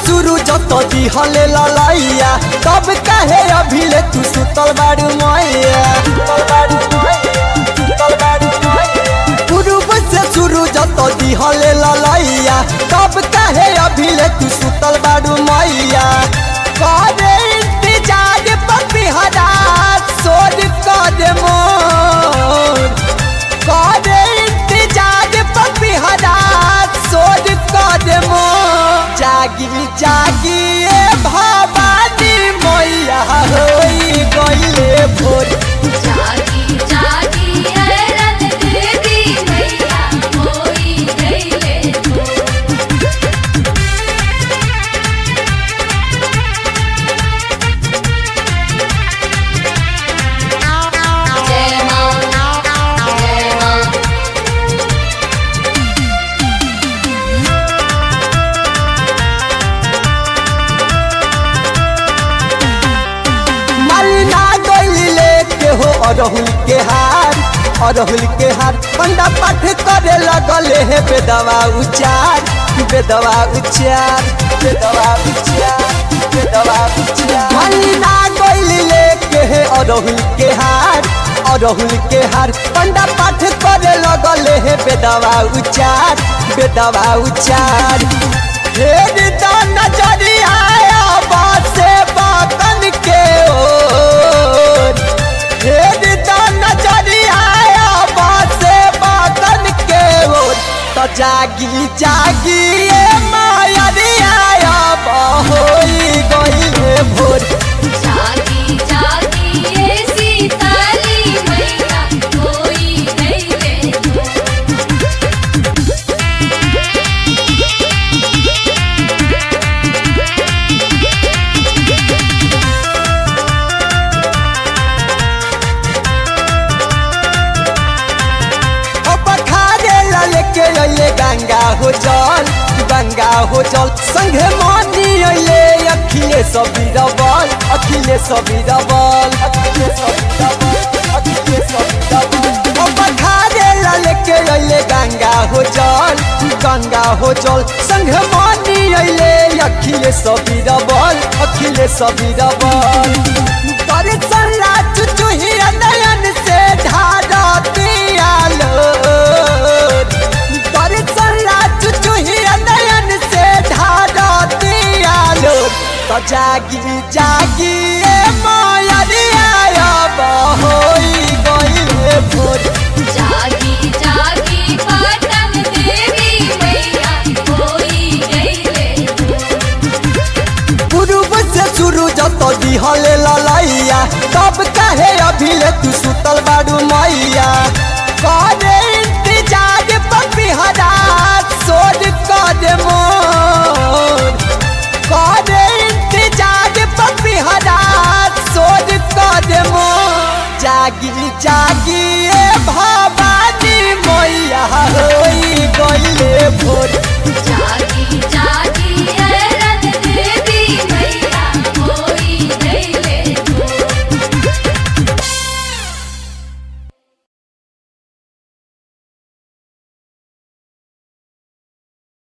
शुरू जत दिहले ललैया तब काहे अभिले तू सुतल बाड़ू मैया पूर्व से शुरू जत दिहले ललैया तब काहे अभिले तू सुतल बाड़ू मैया करे इंतजार पपिहरा सोर कर मोर करे इंतजार पपिहरा सोर कर मोर जागी जागी ए भवानी मैया होई गइले भोर जागी जागी ऐरन देवी मैया होई गइले भोर। जय मां जय मां मलिना गइली लेके हो अरहुल के हार पंडा पाठ करे लगले हे बेदवा उचार बेदवा उचार बेदवा उचार बेदवा उचार मलिना गइली लेके हे अरहुल के हार पंडा पाठ करे लगले हे बेदवा उचार हेर दा नजरिया बासे बातन के ओर हेर दा नजरिया बासे बातन के ओर तो जागी जागी ए मायरिया होई गइले भोर जागी जागी ए सीताली मैया होई गइले भोर। लेके अइले गंगा हो जल संगे मानी अइले अखिलेश बीरबल लेके अइले गंगा हो जल संगे मानी अइले अखिलेश बीरबल दर्शन राज चुहिया नयन से ढारती आलो तो जागी जागी ए मायरिया होई गइले भोर जागी जागी पाटन देवी मैया होई गइले भोर। पूर्व से शुरू जत दिहले ललैया तब काहे अभिले तू सुतल बाड़ू मैया करे